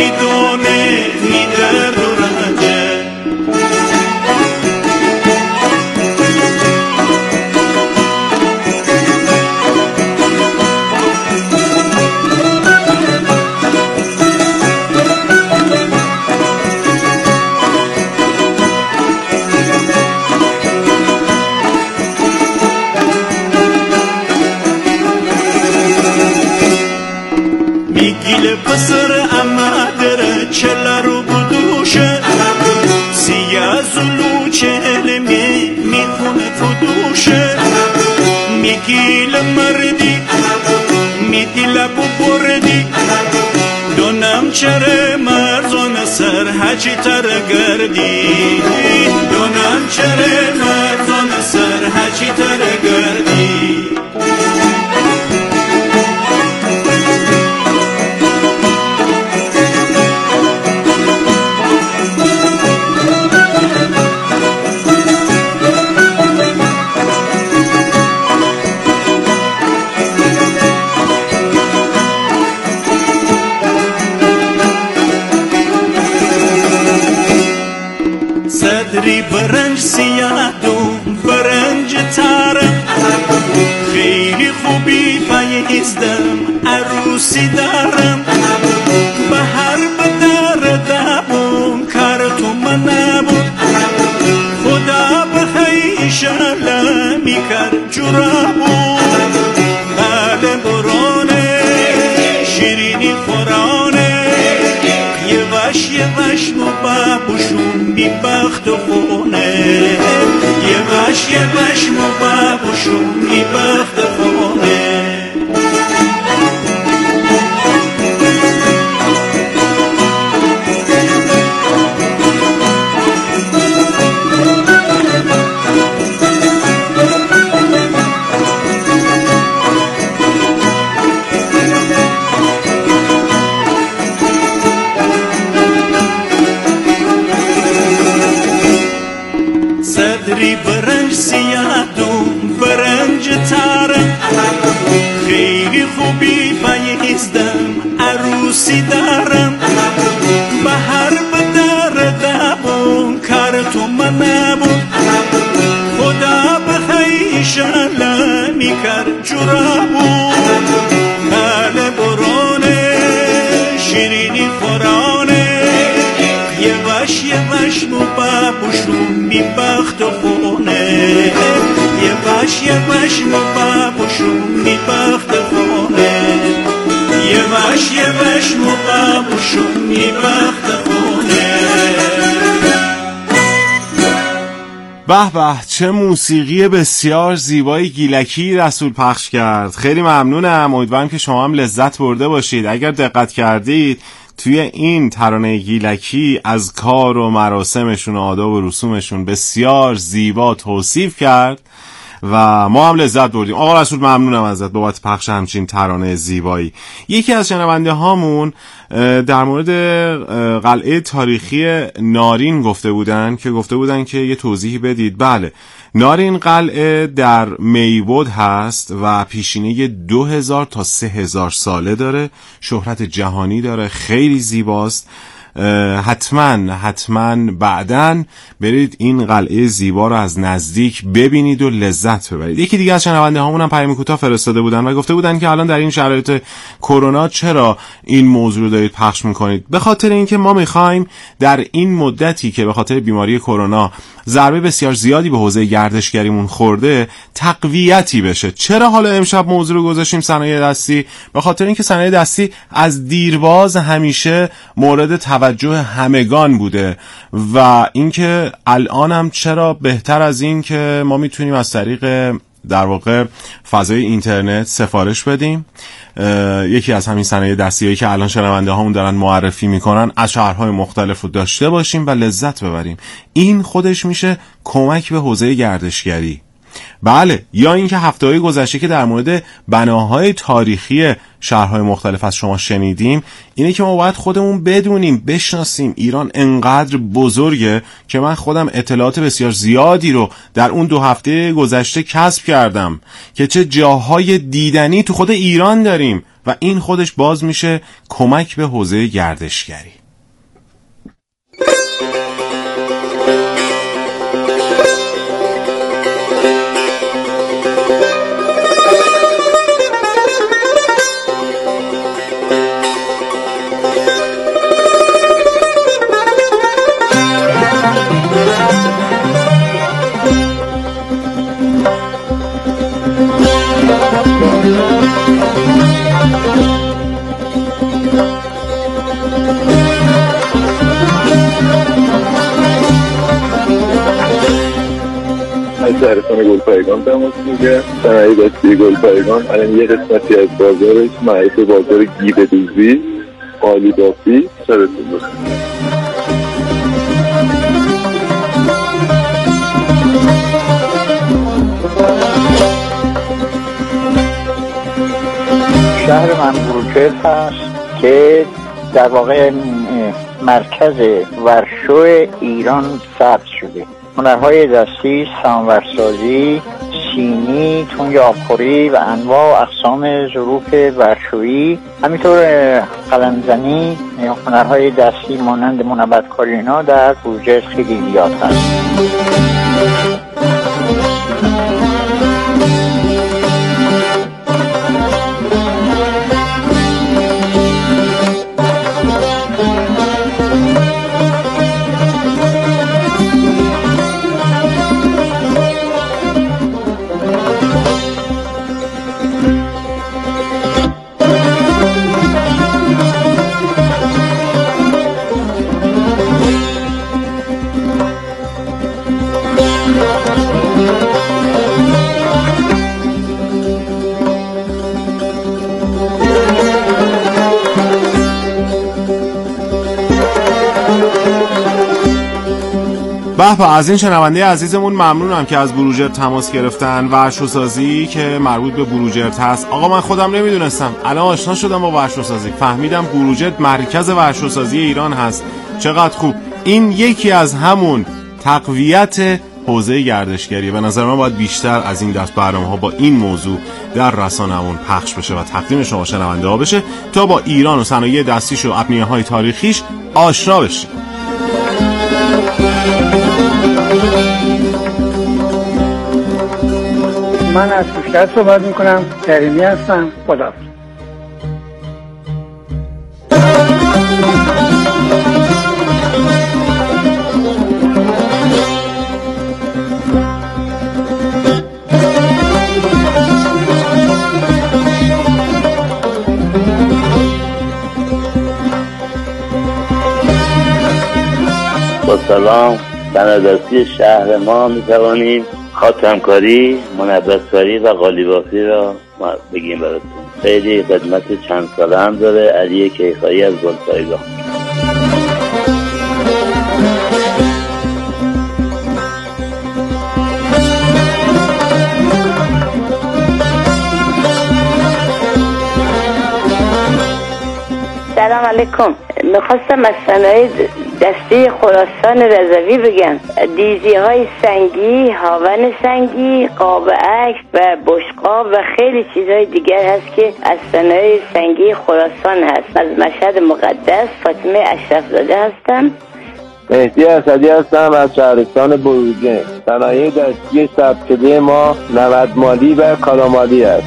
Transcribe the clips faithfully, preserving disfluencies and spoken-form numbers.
میدونه میدرد و رنجه. میگیل پسر اما دره چله رو بدوشه، سیاه زلو چهل می میخونه فدوشه. میگیل مردی میدی لبو بردی، دونم چره مرزون سر هچی تر گردی، دونم چره مرزون سر هچی تر گردی. صدری برنج سیادون برنج تارم، خیلی خوبی فایزدم عروسی دارم. بهر بدر دابون کار تو من نبود، خدا بخی ایشالا میکر جرابون. بله برانه شیرینی خورانه، یواش یواش مو بابوشون بی بخت و خونه، یواش یواش مو بابوشون بی بخت و خونه. صدری برنج سیادون برنج تارم، خیلی خوبی فایزدم عروسی دارم. بهر بدر دابون کار تو من نبود، خدا بخی ایشالا میکر جرابون. بله برانه شیرینی خورانه، یواش یواش مو بابوشون بی بخت و خونه، یواش یواش مو بابوشون بی بخت و خونه، یواش یواش مو بابوشون بی بخت و خونه. به به، چه موسیقی بسیار زیبایی گیلکی رسول پخش کرد. خیلی ممنونم، امیدوارم که شما هم لذت برده باشید. اگر دقت کردید توی این ترانه گیلکی از کار و مراسمشون و آداب و رسومشون بسیار زیبا توصیف کرد و ما هم لذت بردیم. آقا رسول ممنونم ازت بابت پخش همچین ترانه زیبایی. یکی از شنونده هامون در مورد قلعه تاریخی نارین گفته بودن که گفته بودن که یه توضیحی بدید. بله، نارین قلعه در میبود هست و پیشینه دو هزار تا سه هزار ساله داره، شهرت جهانی داره، خیلی زیباست. حتما حتما بعدن برید این قلعه زیبا رو از نزدیک ببینید و لذت ببرید. یکی دیگه از شنونده هامون هم پیام کوتاه فرستاده بودن و گفته بودن که الان در این شرایط کرونا چرا این موضوع رو دارید پخش میکنید؟ به خاطر اینکه ما میخوایم در این مدتی که به خاطر بیماری کرونا ضربه بسیار زیادی به حوزه گردشگریمون خورده تقویتی بشه. چرا حالا امشب موضوع رو گذاشتیم صنایع دستی؟ به خاطر اینکه صنایع دستی از دیرباز همیشه مورد توجه همگان بوده و اینکه الان هم چرا بهتر از این که ما میتونیم از طریق در واقع فضای اینترنت سفارش بدیم. یکی از همین صنایع دستی‌هایی که الان شنونده هامون دارن معرفی میکنن از شهرهای مختلف رو داشته باشیم و لذت ببریم. این خودش میشه کمک به حوزه گردشگری. بله، یا اینکه هفته‌های گذشته که در مورد بناهای تاریخی شهرهای مختلف از شما شنیدیم، اینه که ما باید خودمون بدونیم، بشناسیم ایران انقدر بزرگه که من خودم اطلاعات بسیار زیادی رو در اون دو هفته گذشته کسب کردم که چه جاهای دیدنی تو خود ایران داریم و این خودش باز میشه کمک به حوزه گردشگری. شهرستان گلپایگان تماس میگه. صنایع دستی گلپایگان الان یه قسمتی از بازارش معروف بازار گیب دوزی قالی بافی سرتون بخیر. شهر من بروجرد هست که در واقع مرکز ورشو ایران ثبت شده. هنرهای دستی، سامورسازی، سینی، تنگ آبخوری و انواع و اقسام ظروف ورشویی، همینطور قلمزنی، هنرهای دستی مانند منبت‌کاری اینا در بروجرد خیلی زیاد هست. به به، از این شنونده عزیزمون ممنونم که از بروجرد تماس گرفتن. ورشوسازی که مربوط به بروجرد هست، آقا من خودم نمیدونستم، الان آشنا شدم با ورشوسازی، فهمیدم بروجرد مرکز ورشوسازی ایران هست. چقدر خوب. این یکی از همون تقویت حوزه گردشگری. به نظر من باید بیشتر از این دست برنامه‌ها با این موضوع در رسانه‌مون پخش بشه و تقدیم شما شنونده ها بشه تا با ایران و صنایع دستیش و ابنیه‌های تاریخیش آشنا بشید. من از کوشت صحبت میکنم، کریمی هستم. خدا با سلام. صنایع شهر ما میتوانیم خاتمکاری، منبت‌کاری و قالیبافی را بگیم براتون. خیلی خدمت چند ساله هم داره. علی کیخایی از گلپایگان. سلام علیکم. میخواستم از صنایع دستی خراسان رضوی بگم. دیزی های سنگی، هاون سنگی، قاب عکس و بشقاب و خیلی چیزهای دیگر هست که از صنایع سنگی خراسان هست. از مشهد مقدس فاطمه اشرفزاده هستم. مهدی اسدی هستم از شهرستان بروجرد. صنایع دستی ثبت شده ما نود مالی و کارامالی است.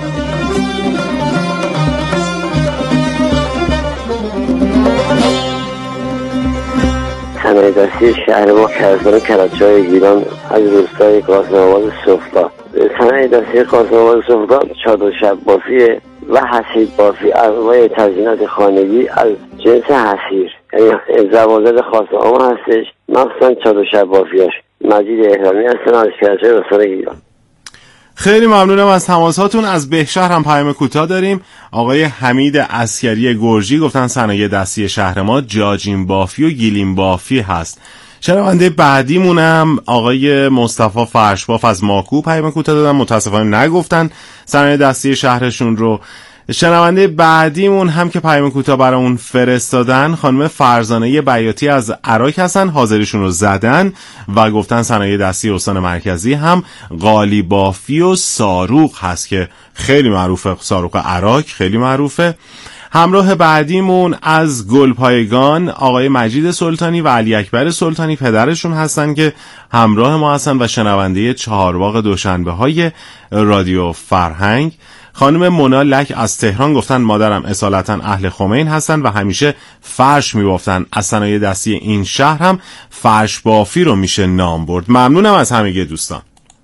صنایع دستی شهر ما کرزان کلچای ایران از روستای قاسم آباد سفلا. صنایع دستی قاسم آباد سفلا چادر شب بافی و حصیر بافی، انواع تزیینات خانگی از جنس حصیر، یعنی زوازد خاص آما هستش، مخصوصا چادر شب بافیاش. مجید احرامی هستن از کلچای روستای ایران. خیلی ممنونم از تماساتون. از بهشهر هم پیام کوتاه داریم. آقای حمید عسکری گرجی گفتن صنایع دستی شهر ما جاجین بافی و گیلیم بافی هست. شنونده بعدیمونم آقای مصطفی فرشباف از ماکو پیام کوتاه دادن، متاسفانه نگفتن صنایع دستی شهرشون رو. شنونده بعدیمون هم که پیام کوتاه برامون فرستادن خانم فرزانه بیاتی از عراق هستن، حاضریشون رو زدن و گفتن صنایع دستی استان مرکزی هم قالی بافی و صاروخ هست که خیلی معروفه، صاروخ عراق خیلی معروفه. همراه بعدیمون از گلپایگان آقای مجید سلطانی و علی اکبر سلطانی پدرشون هستن که همراه ما هستن و شنونده چهارباغ دوشنبه های رادیو فرهنگ. خانم مونا لک از تهران گفتن مادرم اصالتا اهل خمین هستن و همیشه فرش میبافتن. از صنایع دستی این شهر هم فرش بافی رو میشه نام برد. ممنونم از همگی دوستان.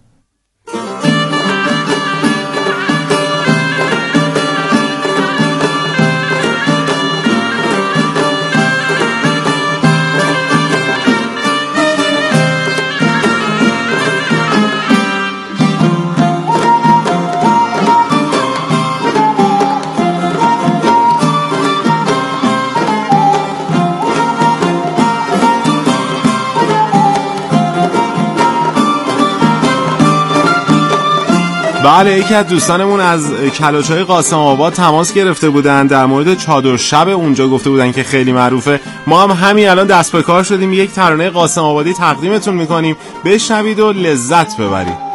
بله، یکی از دوستانمون از کلاچای قاسم آباد تماس گرفته بودن، در مورد چادر شب اونجا گفته بودن که خیلی معروفه. ما هم همین الان دست به کار شدیم، یک ترانه قاسم آبادی تقدیمتون میکنیم، بشنوید و لذت ببرید.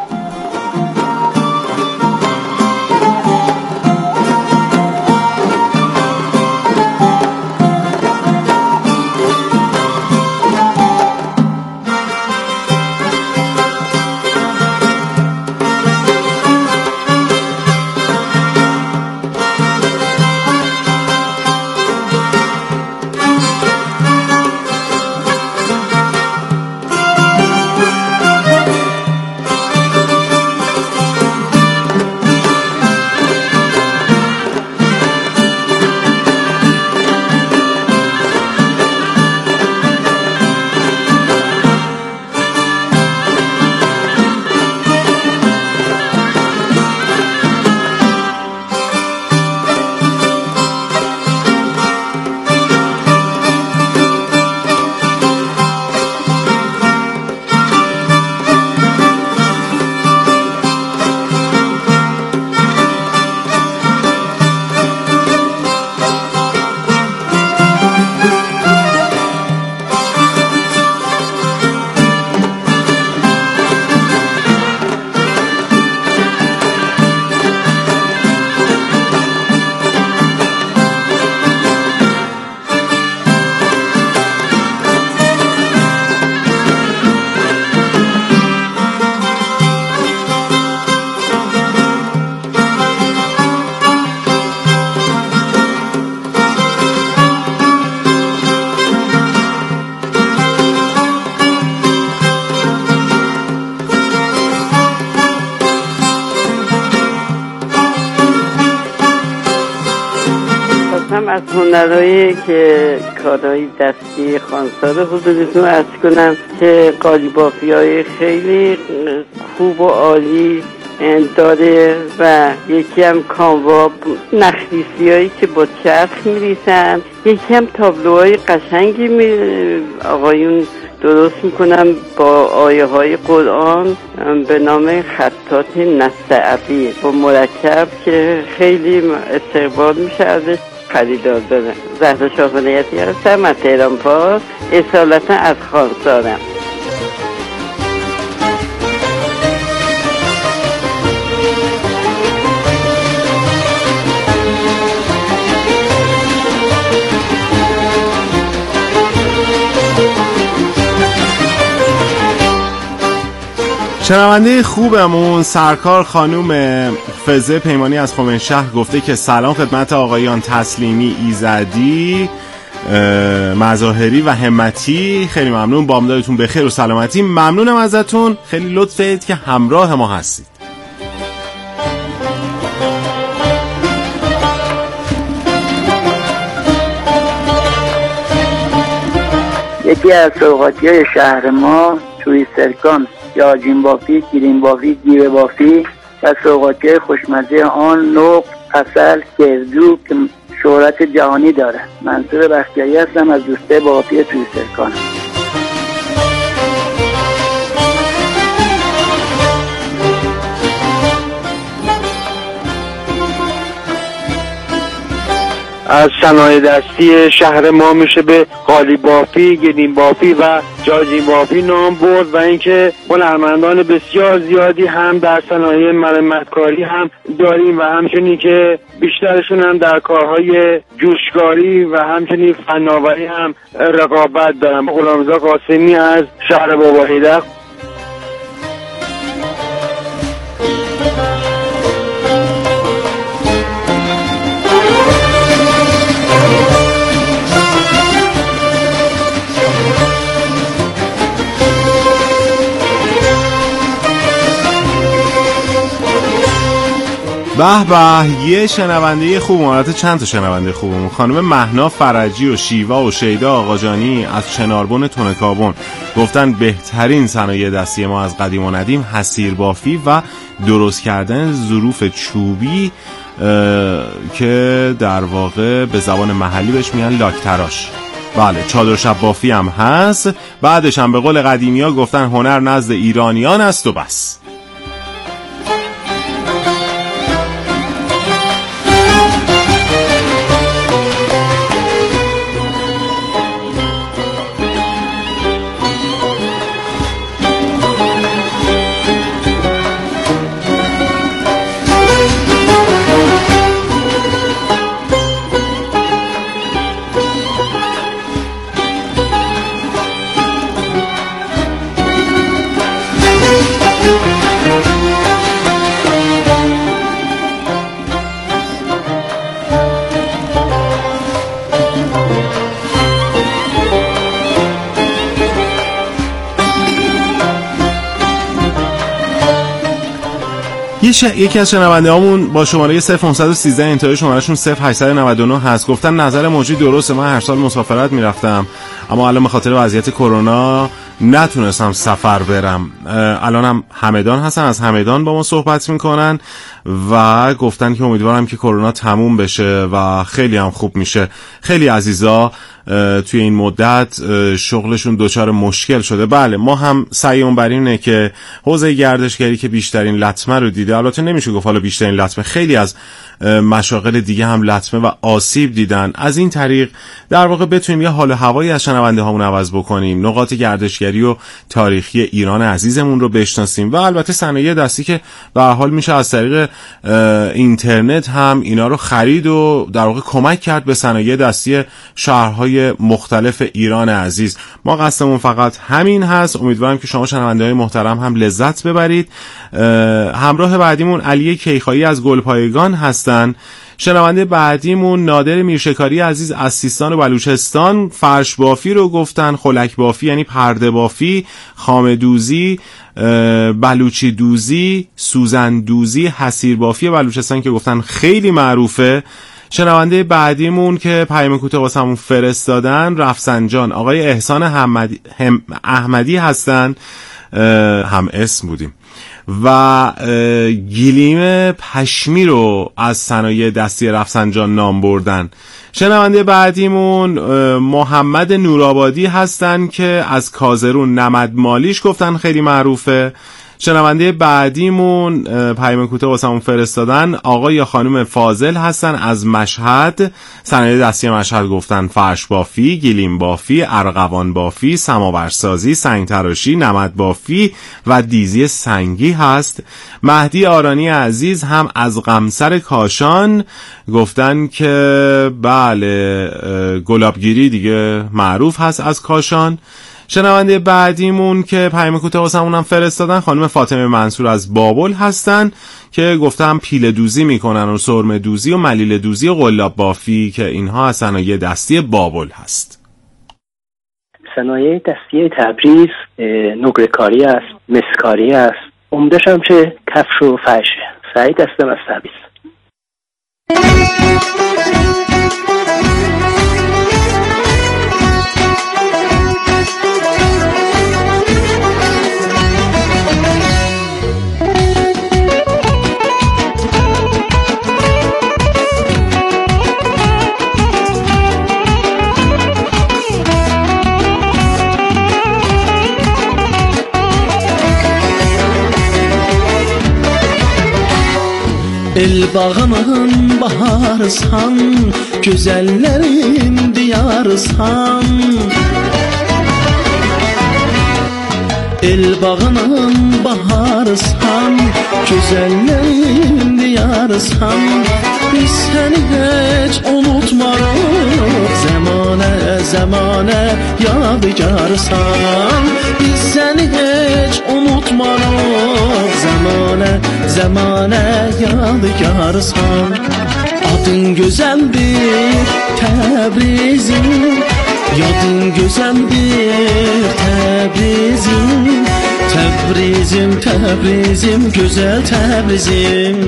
از هنرهایی که کارهای دستی خانسار حضورتون عرض کنم که قالی بافی های خیلی خوب و عالی داره و یکی هم کانوا نخریسی هایی که با چرخ میریسن، یکی هم تابلوهای قشنگی می آقایون درست میکنم با آیه های قرآن به نام خطات نستعبی با مرکب که خیلی استقبال میشه ازش خریدار داره. زهرا شاهنیتی هستم از تهران پاس، اصالتا از خانسارم. شنونده خوبمون سرکار خانوم فزه پیمانی از خمینشهر گفته که سلام خدمت آقایان تسلیمی ایزدی، مظاهری و همتی، خیلی ممنون، بامدادتون بخیر و سلامتی. ممنونم ازتون، خیلی لطف دارید که همراه ما هستید. یکی از سوغاتی های شهر ما توی سرکان یا آجین بافی، گیرین بافی، گیوه بافی و سوغاتی خوشمزه آن، نقط، عسل، گردو که شهرت جهانی داره. منصور بختیاری هستم از دوسته بافی توی سرکان. از صنایع دستی شهر ما میشه به قالی بافی، گلیم بافی و جاجین بافی نام برد و اینکه هنرمندان بسیار زیادی هم در صنایع مرمتکاری هم داریم و همچنین که بیشترشون هم در کارهای جوشکاری و همچنین فناوری هم رقابت دارن. غلامرضا قاسمی از شهر بابا هیدر. به به، یه شنونده خوب، مالت چند تا شنونده خوبمون، خانم مهنا فرجی و شیوا و شیدا آقاجانی از چناربن تونکابون گفتن بهترین صنایع دستی ما از قدیم و ندیم حصیر بافی و درست کردن ظروف چوبی که در واقع به زبان محلی بهش میگن لاکتراش. بله، چادر شب بافی هم هست. بعدش هم به قول قدیمی ها گفتن هنر نزد ایرانیان است و بس. یکی از شنونده هامون با شماره صفر پانصد و سیزده انتهای شمارهشون صفر هشتصد و نود و نه هست، گفتن نظر موجی درسته، من هر سال مسافرت میرفتم اما الان به خاطر وضعیت کرونا نتونستم سفر برم. الان هم همدان هستن، از همدان با ما صحبت میکنن و گفتن که امیدوارم که کرونا تموم بشه و خیلی هم خوب میشه. خیلی عزیزا توی این مدت شغلشون دچار مشکل شده. بله، ما هم سعیمون بر اینه که حوزه گردشگری که بیشترین لطمه رو دیده، البته نمیشه گفت حالا بیشترین لطمه، خیلی از مشاغل دیگه هم لطمه و آسیب دیدن، از این طریق در واقع بتونیم یه حال و هوایی از شنونده هامون عوض بکنیم، نقاط گردشگری و تاریخی ایران عزیزمون رو بشناسیم و البته صنایع دستی که به هر حال میشه از طریق اینترنت هم اینا رو خرید و در واقع کمک کرد به صنایع دستی شهرهای مختلف ایران عزیز. ما قصدمون فقط همین هست. امیدوارم که شما شنونده‌های محترم هم لذت ببرید. همراه بعدیمون علی کیخایی از گلپایگان هستن. شنونده بعدیمون نادر میرشکاری عزیز از سیستان و بلوچستان فرش بافی رو گفتن، خلک بافی یعنی پرده بافی، خامه دوزی، بلوچی دوزی، سوزن دوزی، حصیر بافی بلوچستان که گفتن خیلی معروفه. شنونده بعدیمون که پیام کوتاه واسمون فرستادن رفسنجان آقای احسان احمدی, هم احمدی هستن، هم اسم بودیم، و گلیم پشمی رو از صنایع دستی رفسنجان نام بردن. شنونده بعدیمون محمد نورآبادی هستن که از کازرون نمد مالیش گفتن خیلی معروفه. شنونده بعدیمون پیام کوتاه واسمون فرستادن آقای یا خانم فاضل هستن از مشهد، صنایع دستی مشهد گفتن فرش بافی، گلیم بافی، ارغوان بافی، سماورسازی، سنگ تراشی، نمد بافی و دیزی سنگی هست. مهدی آرانی عزیز هم از قمصر کاشان گفتن که بله گلابگیری دیگه معروف هست از کاشان. شنونده بعدیمون که پیام کوتاه واسمون هم فرستادن خانم فاطمه منصور از بابل هستن که گفتم پیله دوزی میکنن و سرمه دوزی و ملیل دوزی و قلاب بافی که اینها از صنایع دستی بابل هست. صنایع دستی تبریز نقره‌کاری است، مسکاری است، عمده‌ش هم چه کفش و فرشه. سعید هستم از تبریز. Elbağımın baharsan, güzellerin diyarsan. Elbağımın baharsan, güzellerin diyarsan. Biz seni hiç unutmarıq, zamane zamane yadigarsan. Biz seni hiç unutmarıq, zamane zamane yadigarsan. Adın gözəldir Təbrizim, yadın gözəldir Təbrizim. Təbrizim, Təbrizim, gözəl Təbrizim.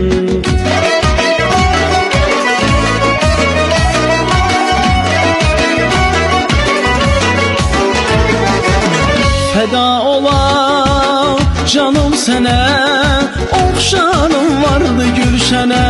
Fəda ola canım sənə, oxşanım vardı gülşənə.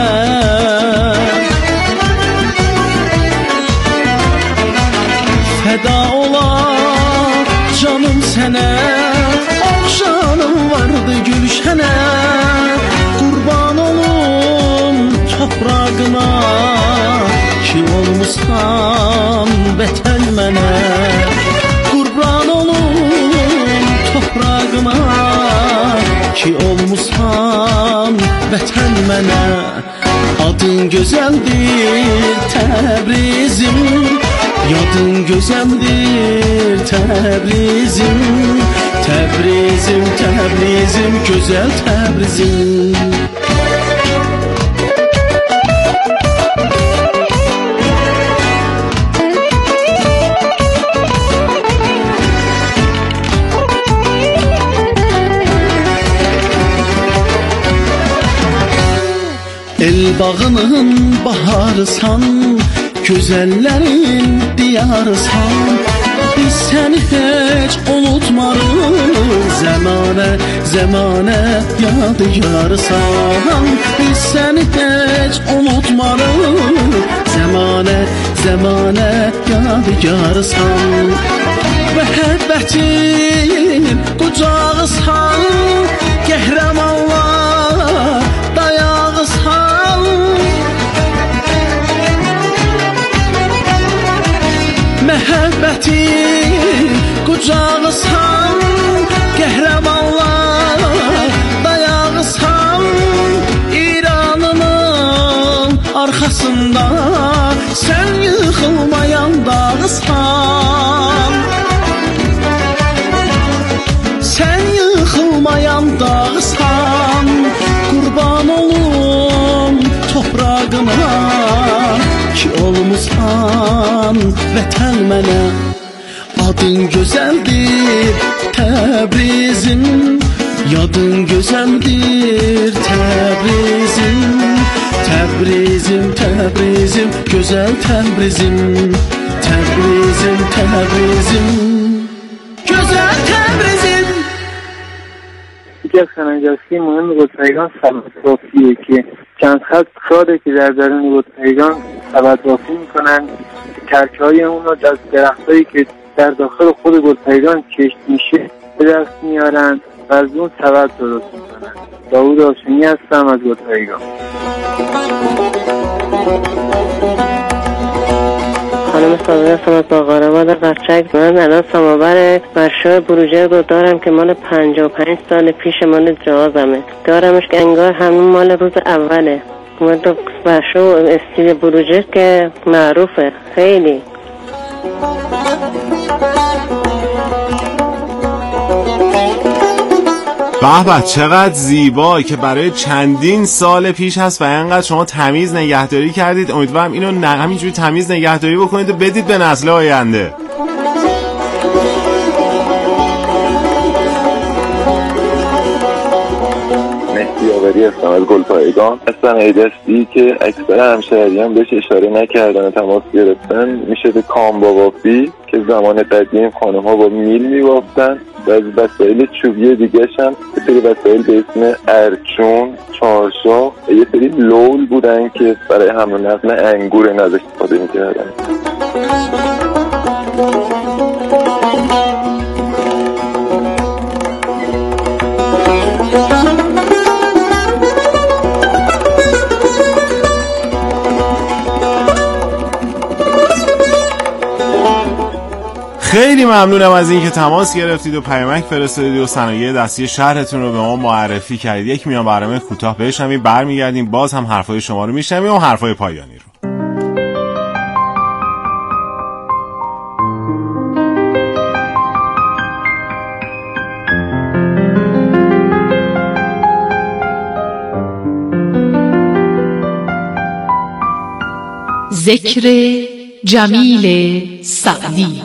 Fəda ola canım sənə, oxşanım vardı gülşənə. Qurban olum toprağına, ki olmuşsan vətən mənə. Qurban olum toprağıma, ki olmuşsan vətən mənə. Adın gözəldir Təbrizim, yadın gözəldir Təbrizim. Təbrizim, Təbrizim, gözəl Təbrizim. Elbağının baharsan, güzellerin diyarsan. Biz seni hiç unutmarıq, zamane zamane yadigarsan. Biz seni hiç unutmarıq, zamane zamane yadigarsan. Məhəbbətin qucağısan, qəhrəmanlar dayağısan. Məhəbbətin qucağısan, qəhrəmanlar dayağısan. İranının arxasında sən yıxılmayan dağısan. Sən yıxılmayan dağısan. Qurban olum toprağına, ki olmuşsan vətən mənə. Adın gözəldir Təbrizim, yadın gözəldir Təbrizim. Təbrizim, Təbrizim, gözəl Təbrizim. Təbrizim, Təbrizim, gözəl Təbrizim. یکی از خنجرسی مهم گلپایگان سبد بافیه که چند خط خاده که در درون گلپایگان سبد بافی میکنن. ترکه های اون رو از درخت هایی که در داخل خود گلپایگان کشت میشه به دست میارن و از اون سبد درست میکنن. داود آشونی هستم از گلپایگان. خانم صابری هستم از باقرآباد قرچک. من الان سماور ورشو بروجه رو دارم که مال پنجاه و پنج سال پیش مال جهازمه. دارمش که انگار همون مال روز اوله. من تو ورشو استیل بروجه که معروفه خیلی. به به چقدر زیبا که برای چندین سال پیش هست و اینقدر شما تمیز نگهداری کردید. امیدوارم اینو نه همینجوری تمیز نگهداری بکنید و بدید به نسل آینده. مهدی آوری هستم از گلپایگان. اصلا ایدستی که اکثر همشهریان بهش اشاره نکردن و تماس گرفتن میشه به کامبا بافی که زمان قدیم خانم ها با میل میبافتن و از وسایل چوبی دیگه هم یه سری وسایل به اسم ارچون، چارشاخ و یه سری لول بودن که برای حمل و نقل انگور این از استفاده میکردن. خیلی ممنونم از اینکه تماس گرفتید و پیامک فرستادید و صنایع دستی شهرتون رو به ما معرفی کردید. یک میان برنامه کوتاه بشنویم، برمیگردیم باز هم حرفای شما رو میشنویم و حرفای پایانی رو. ذکر جمیل سعدی.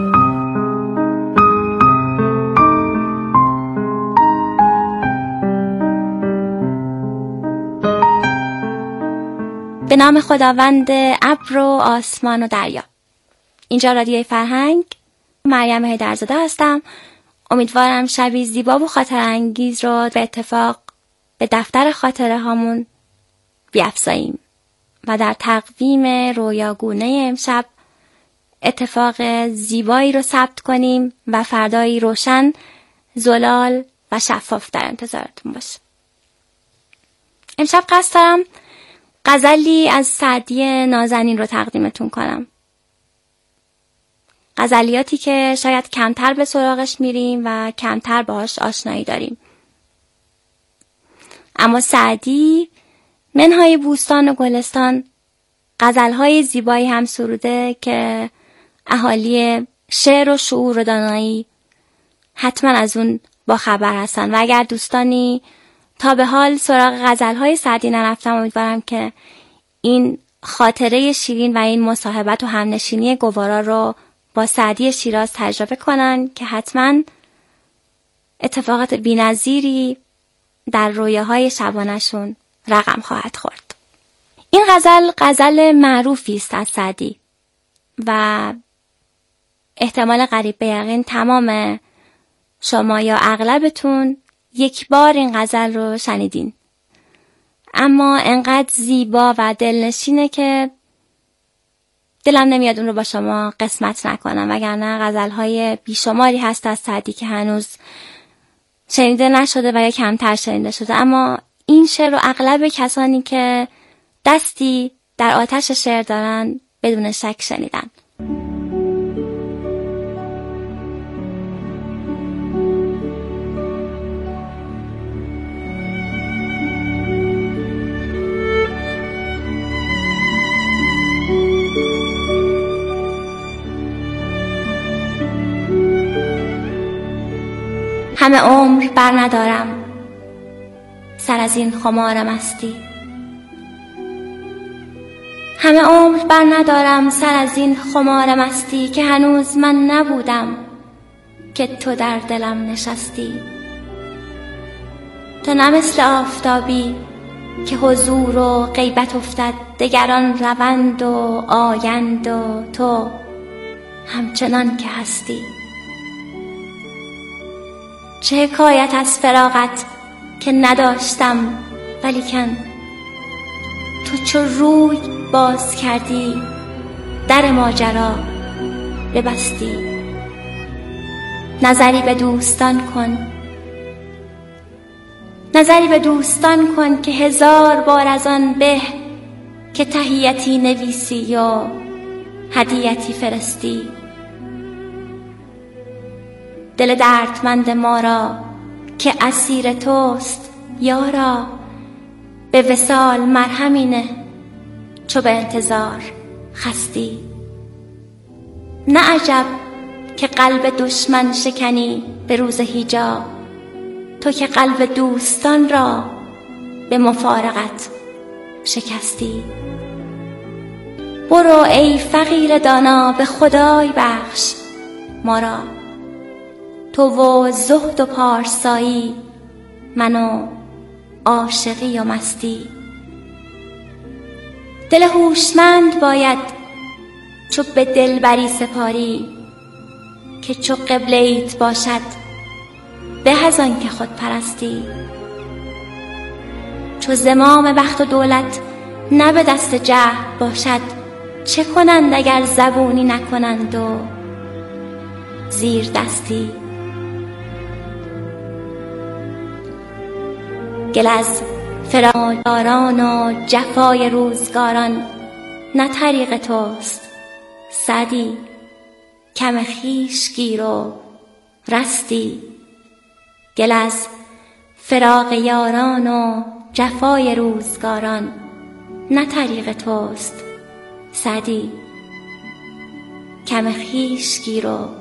به نام خداوند ابر و آسمان و دریا. اینجا رادیوی فرهنگ، مریم حیدرزاده هستم. امیدوارم شبی زیبا و خاطر انگیز رو به اتفاق به دفتر خاطره هامون بیافزاییم و در تقویم رویاگونه امشب اتفاق زیبایی رو ثبت کنیم و فردایی روشن، زلال و شفاف در انتظارتون باشه. امشب قصد دارم غزلی از سعدی نازنین رو تقدیمتون کنم. غزلیاتی که شاید کمتر به سراغش میریم و کمتر باهاش آشنایی داریم. اما سعدی منهای بوستان و گلستان غزلهای زیبایی هم سروده که اهالی شعر و شعور و دانایی حتما از اون با خبر هستن و اگر دوستانی تا به حال سراغ غزلهای سعدی نرفتم، امیدوارم که این خاطره شیرین و این مصاحبت و همنشینی گوارا رو با سعدی شیراز تجربه کنن که حتما اتفاقات بی‌نظیری در رویاهای شبانشون رقم خواهد خورد. این غزل غزل معروفی است از سعدی و احتمال قریب به یقین تمام شما یا اغلبتون یک بار این غزل رو شنیدین، اما انقدر زیبا و دلنشینه که دلم نمیاد اون رو با شما قسمت نکنم، وگرنه غزلهای بیشماری هست از سعدی که هنوز شنیده نشده و یا کمتر شنیده شده، اما این شعر رو اغلب کسانی که دستی در آتش شعر دارن بدون شک شنیدن. همه عمر بر ندارم سر از این خمار مستی، همه عمر بر ندارم سر از این خمار مستی که هنوز من نبودم که تو در دلم نشستی. تو نه مثل آفتابی که حضور و غیبت افتد، دگران روند و آیند و تو همچنان که هستی. چه حکایت از فراقت که نداشتم ولیکن تو چو روی باز کردی در ماجرا ببستی. نظری به دوستان کن، نظری به دوستان کن که هزار بار از آن به که تحیتی نویسی یا هدیتی فرستی. دل دردمند ما را که اسیر توست یارا، به وصال مرهمی نه چو به انتظار خستی. نه عجب که قلب دشمن شکنی به روز هیجا، تو که قلب دوستان را به مفارقت شکستی. برو ای فقیر دانا به خدای بخش ما را، تو و زهد و پارسایی من و عاشقی و مستی. دل هوشمند باید چو به دلبری سپاری، که چو قبله ایت باشد به از آن که خود پرستی. چو زمام بخت و دولت نه به دست جهل باشد، چه کنند اگر زبونی نکنند و زیر دستی. گل از فرامداران و جفای روزگاران نه طریق توست سعدی، کم خویش گیر و رستی. گل از فراق یاران و جفای روزگاران نه طریق توست سعدی. کم خویش گیر و